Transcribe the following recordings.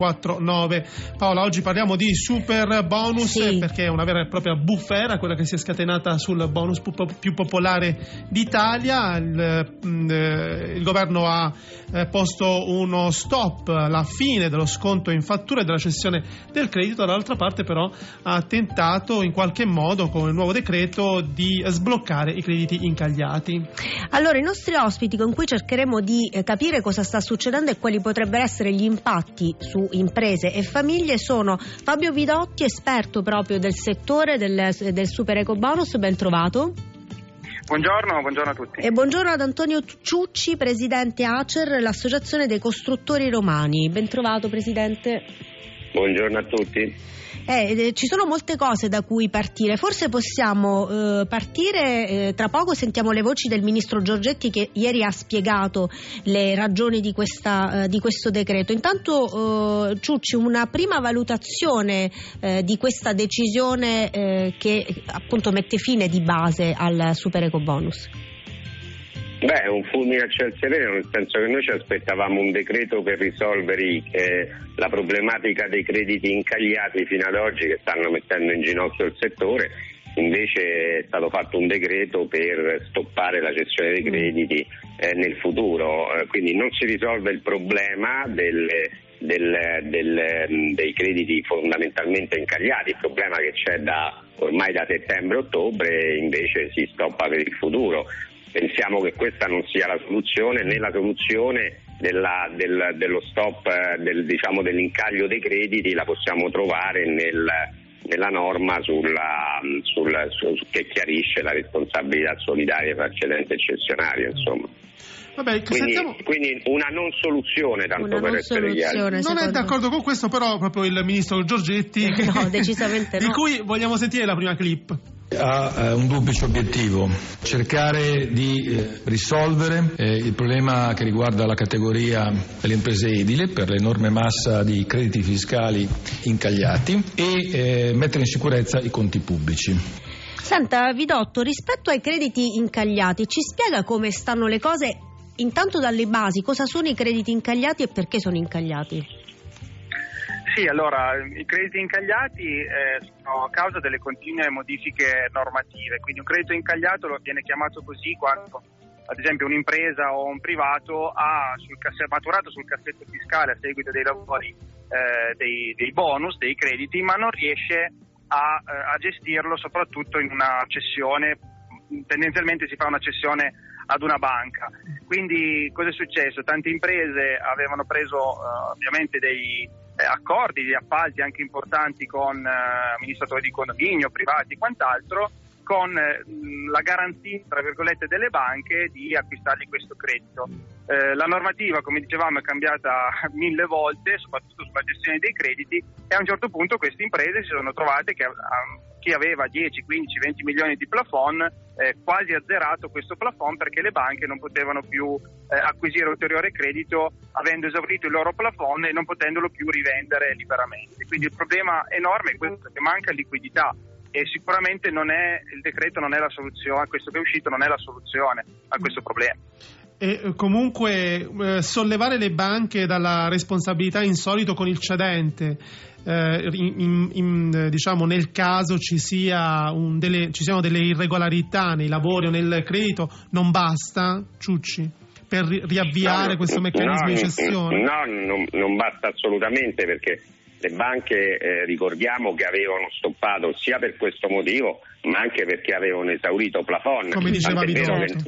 49. Paola, oggi parliamo di super bonus, sì, perché è una vera e propria bufera quella che si è scatenata sul bonus più popolare d'Italia. Il governo ha posto uno stop alla fine dello sconto in fattura e della cessione del credito. Dall'altra parte però ha tentato in qualche modo con il nuovo decreto di sbloccare i crediti incagliati. Allora, i nostri ospiti con cui cercheremo di capire cosa sta succedendo e quali potrebbero essere gli impatti su imprese e famiglie sono Fabio Vidotti, esperto proprio del settore del super eco bonus. Ben trovato. Buongiorno a tutti. E buongiorno ad Antonio Ciucci, presidente ACER, l'associazione dei costruttori romani. Ben trovato, presidente. Buongiorno a tutti. Ci sono molte cose da cui partire. Forse possiamo partire, tra poco sentiamo le voci del ministro Giorgetti che ieri ha spiegato le ragioni di questo decreto. Intanto Ciucci, una prima valutazione di questa decisione che appunto mette fine di base al super eco bonus. Beh, un fulmine a ciel sereno, nel senso che noi ci aspettavamo un decreto per risolvere la problematica dei crediti incagliati fino ad oggi che stanno mettendo in ginocchio il settore. Invece è stato fatto un decreto per stoppare la cessione dei crediti nel futuro, quindi non si risolve il problema dei crediti fondamentalmente incagliati. Il problema che c'è ormai da settembre-ottobre invece si stoppa per il futuro. Pensiamo che questa non sia la soluzione, né la soluzione dello stop dell'incaglio dei crediti la possiamo trovare nella norma che chiarisce la responsabilità solidaria per eccedente cessionario, insomma. Vabbè, quindi una non soluzione, tanto per essere chiari. Non è d'accordo con questo però proprio il ministro Giorgetti, no, decisamente di cui vogliamo sentire la prima clip. Ha un duplice obiettivo: cercare di risolvere il problema che riguarda la categoria delle imprese edili per l'enorme massa di crediti fiscali incagliati e mettere in sicurezza i conti pubblici. Senta Vidotto, rispetto ai crediti incagliati, ci spiega come stanno le cose intanto dalle basi? Cosa sono i crediti incagliati e perché sono incagliati? Sì, allora, i crediti incagliati sono a causa delle continue modifiche normative, quindi un credito incagliato viene chiamato così quando, ad esempio, un'impresa o un privato ha maturato sul cassetto fiscale a seguito dei lavori dei bonus, dei crediti, ma non riesce a gestirlo, soprattutto in una cessione. Tendenzialmente si fa una cessione ad una banca. Quindi cosa è successo? Tante imprese avevano preso ovviamente dei accordi di appalti anche importanti con amministratori di condominio, privati e quant'altro, con la garanzia, tra virgolette, delle banche di acquistargli questo credito. La normativa, come dicevamo, è cambiata 1000 volte, soprattutto sulla gestione dei crediti, e a un certo punto queste imprese si sono trovate che chi aveva 10, 15, 20 milioni di plafond quasi azzerato questo plafond, perché le banche non potevano più acquisire ulteriore credito avendo esaurito il loro plafond e non potendolo più rivendere liberamente. Quindi il problema enorme è questo, che manca liquidità, e sicuramente il decreto non è la soluzione, questo che è uscito non è la soluzione a questo problema. E comunque sollevare le banche dalla responsabilità in solito con il cedente, diciamo nel caso ci siano delle irregolarità nei lavori o nel credito, non basta, Ciucci, per riavviare questo meccanismo di cessione? No, non basta assolutamente, perché le banche ricordiamo che avevano stoppato sia per questo motivo, ma anche perché avevano esaurito plafond. Come diceva Vidotto.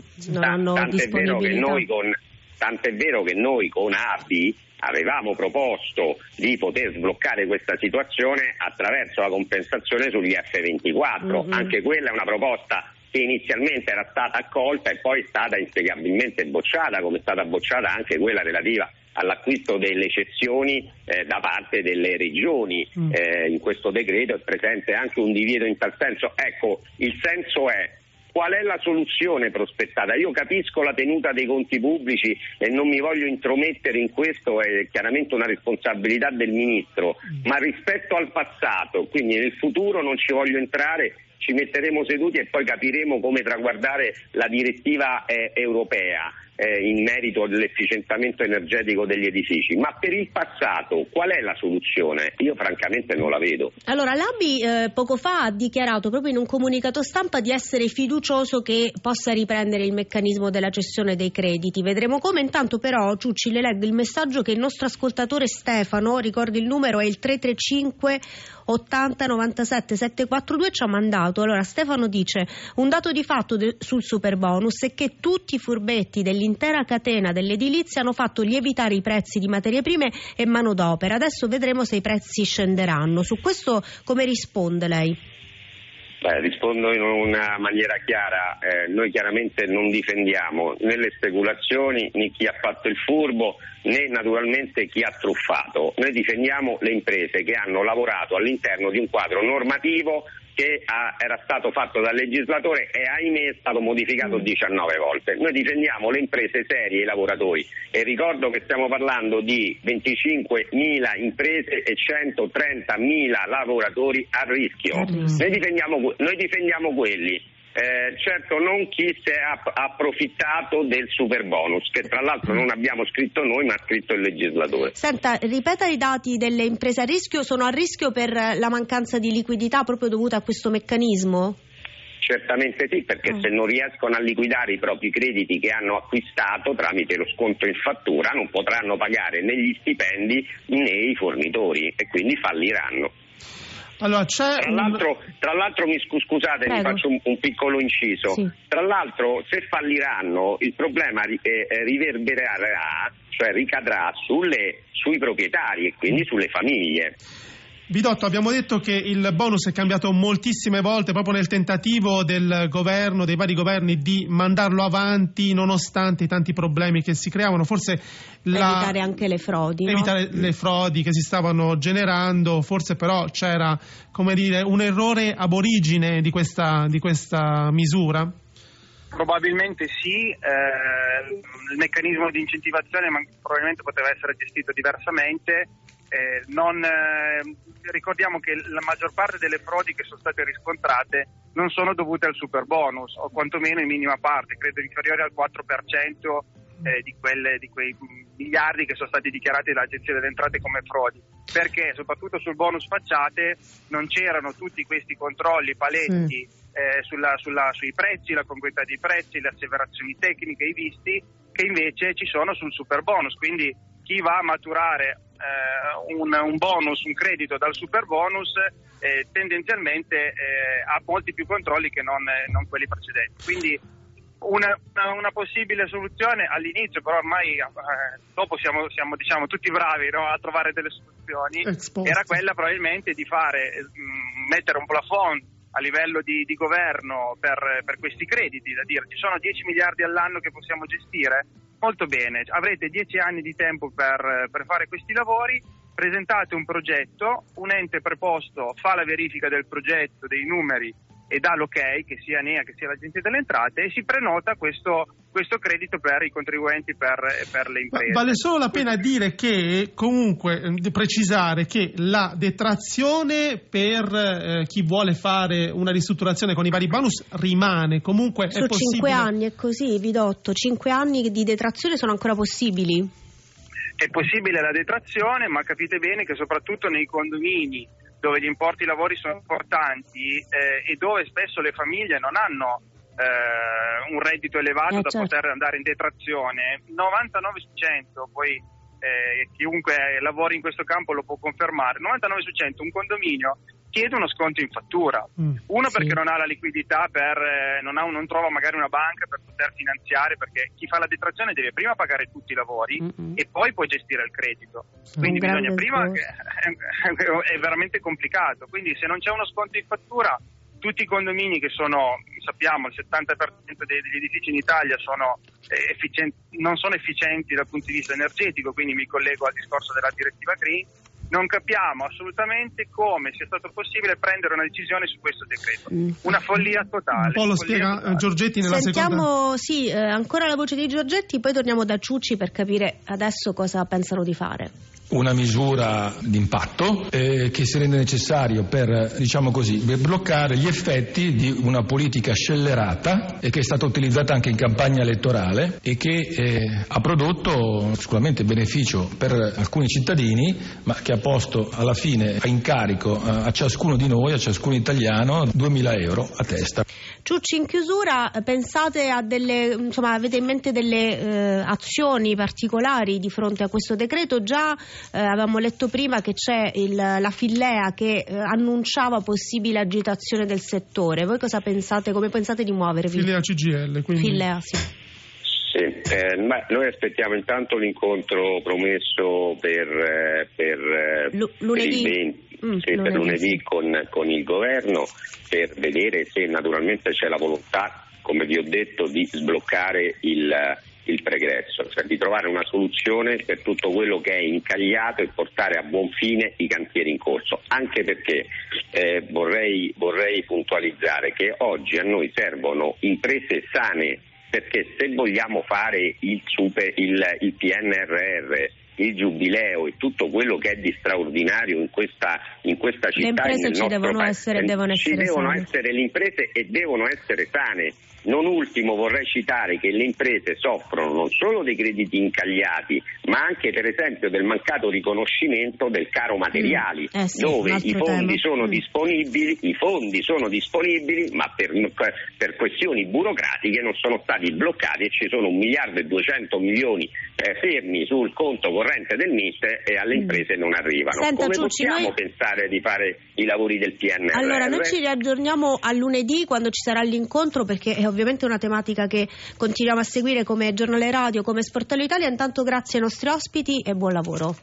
Tant'è vero che noi con ABI avevamo proposto di poter sbloccare questa situazione attraverso la compensazione sugli F24. Anche quella è una proposta che inizialmente era stata accolta e poi è stata inspiegabilmente bocciata, come è stata bocciata anche quella relativa all'acquisto delle cessioni da parte delle regioni. In questo decreto è presente anche un divieto in tal senso. Ecco, il senso è: qual è la soluzione prospettata? Io capisco la tenuta dei conti pubblici e non mi voglio intromettere in questo, è chiaramente una responsabilità del Ministro, ma rispetto al passato, quindi nel futuro non ci voglio entrare, ci metteremo seduti e poi capiremo come traguardare la direttiva europea. in merito all'efficientamento energetico degli edifici, ma per il passato qual è la soluzione? Io francamente non la vedo. Allora l'ABI poco fa ha dichiarato proprio in un comunicato stampa di essere fiducioso che possa riprendere il meccanismo della cessione dei crediti. Vedremo come. Intanto però, Ciucci, le leggo il messaggio che il nostro ascoltatore Stefano, ricordi il numero, è il 335 80 97 742, ci ha mandato. Allora Stefano dice: un dato di fatto sul superbonus è che tutti i furbetti dell'intera catena dell'edilizia hanno fatto lievitare i prezzi di materie prime e manodopera. Adesso vedremo se i prezzi scenderanno. Su questo come risponde lei? Rispondo in una maniera chiara, noi chiaramente non difendiamo né le speculazioni né chi ha fatto il furbo né naturalmente chi ha truffato, noi difendiamo le imprese che hanno lavorato all'interno di un quadro normativo che era stato fatto dal legislatore e ahimè è stato modificato 19 volte. Noi difendiamo le imprese serie e i lavoratori e ricordo che stiamo parlando di 25.000 imprese e 130.000 lavoratori a rischio. Noi difendiamo quelli. Certo non chi si è approfittato del superbonus, che tra l'altro non abbiamo scritto noi ma ha scritto il legislatore. Senta, ripeta i dati delle imprese a rischio. Sono a rischio per la mancanza di liquidità proprio dovuta a questo meccanismo? Certamente sì, perché se non riescono a liquidare i propri crediti che hanno acquistato tramite lo sconto in fattura non potranno pagare né gli stipendi né i fornitori e quindi falliranno. Allora, c'è tra l'altro scusate, mi faccio un piccolo inciso. Sì. Tra l'altro, se falliranno, il problema riverbererà, cioè ricadrà sui proprietari e quindi sulle famiglie. Bidotto, abbiamo detto che il bonus è cambiato moltissime volte proprio nel tentativo del governo, dei vari governi, di mandarlo avanti nonostante i tanti problemi che si creavano. Forse evitare anche le frodi, evitare le frodi che si stavano generando. Forse però c'era, come dire, un errore ab origine di questa misura. Probabilmente sì, il meccanismo di incentivazione probabilmente poteva essere gestito diversamente. Ricordiamo che la maggior parte delle frodi che sono state riscontrate non sono dovute al superbonus, o quantomeno in minima parte, credo inferiore al 4% di quei miliardi che sono stati dichiarati dall'Agenzia delle Entrate come frodi, perché soprattutto sul bonus facciate non c'erano tutti questi controlli paletti sui prezzi, la congruità dei prezzi, le asseverazioni tecniche, i visti, che invece ci sono sul superbonus. Quindi chi va a maturare un bonus, un credito dal superbonus, tendenzialmente ha molti più controlli che non quelli precedenti. Quindi una possibile soluzione all'inizio, però ormai dopo siamo diciamo tutti bravi, no, a trovare delle soluzioni, era quella probabilmente di mettere un plafond a livello di governo per questi crediti, da dire ci sono 10 miliardi all'anno che possiamo gestire. Molto bene, avrete 10 anni di tempo per fare questi lavori, presentate un progetto, un ente preposto fa la verifica del progetto, dei numeri e dà l'ok, che sia NEA che sia l'Agenzia delle Entrate, e si prenota questo credito per i contribuenti, per le imprese. Vale solo la pena dire che, comunque, precisare che la detrazione per chi vuole fare una ristrutturazione con i vari bonus rimane, comunque su è possibile. 5 anni è così, Bidotto, 5 anni di detrazione sono ancora possibili? È possibile la detrazione, ma capite bene che soprattutto nei condomini dove gli importi lavori sono importanti e dove spesso le famiglie non hanno un reddito elevato da poter andare in detrazione, 99%, poi chiunque lavori in questo campo lo può confermare, 99% un condominio chiede uno sconto in fattura, perché non ha la liquidità, non trova magari una banca per poter finanziare, perché chi fa la detrazione deve prima pagare tutti i lavori e poi può gestire il credito, quindi bisogna prima è veramente complicato. Quindi se non c'è uno sconto in fattura, tutti i condomini che sappiamo, il 70% degli edifici in Italia non sono efficienti dal punto di vista energetico, quindi mi collego al discorso della direttiva Green. Non capiamo assolutamente come sia stato possibile prendere una decisione su questo decreto. Una follia totale. Un po' lo spiega Giorgetti nella seconda. Sentiamo ancora la voce di Giorgetti, poi torniamo da Ciucci per capire adesso cosa pensano di fare. una misura d'impatto che si rende necessario per, diciamo così, per bloccare gli effetti di una politica scellerata e che è stata utilizzata anche in campagna elettorale e che ha prodotto sicuramente beneficio per alcuni cittadini, ma che ha posto alla fine in carico a ciascuno di noi, a ciascun italiano, 2.000 euro a testa. Ciucci, in chiusura, pensate a avete in mente delle azioni particolari di fronte a questo decreto? Già avevamo letto prima che c'è la Fillea che annunciava possibile agitazione del settore. Voi cosa pensate? Come pensate di muovervi? Fillea CGIL, quindi. Fillea, sì. Ma noi aspettiamo intanto l'incontro promesso per lunedì. Per lunedì con il governo, per vedere se naturalmente c'è la volontà, come vi ho detto, di sbloccare il pregresso, cioè di trovare una soluzione per tutto quello che è incagliato e portare a buon fine i cantieri in corso, anche perché vorrei puntualizzare che oggi a noi servono imprese sane, perché se vogliamo fare il PNRR, il Giubileo e tutto quello che è di straordinario in questa città, le imprese devono essere le imprese e devono essere sane. Non ultimo vorrei citare che le imprese soffrono non solo dei crediti incagliati, ma anche per esempio del mancato riconoscimento del caro materiali, dove i fondi sono disponibili, ma per questioni burocratiche non sono stati bloccati e ci sono 1.200 milioni fermi sul conto corrente del MIT e alle imprese non arrivano. Senta, come Ciucci, possiamo pensare di fare i lavori del PNRR? Allora, noi ci riaggiorniamo a lunedì quando ci sarà l'incontro, perché è ovviamente una tematica che continuiamo a seguire come Giornale Radio, come Sportello Italia. Intanto grazie ai nostri ospiti e buon lavoro.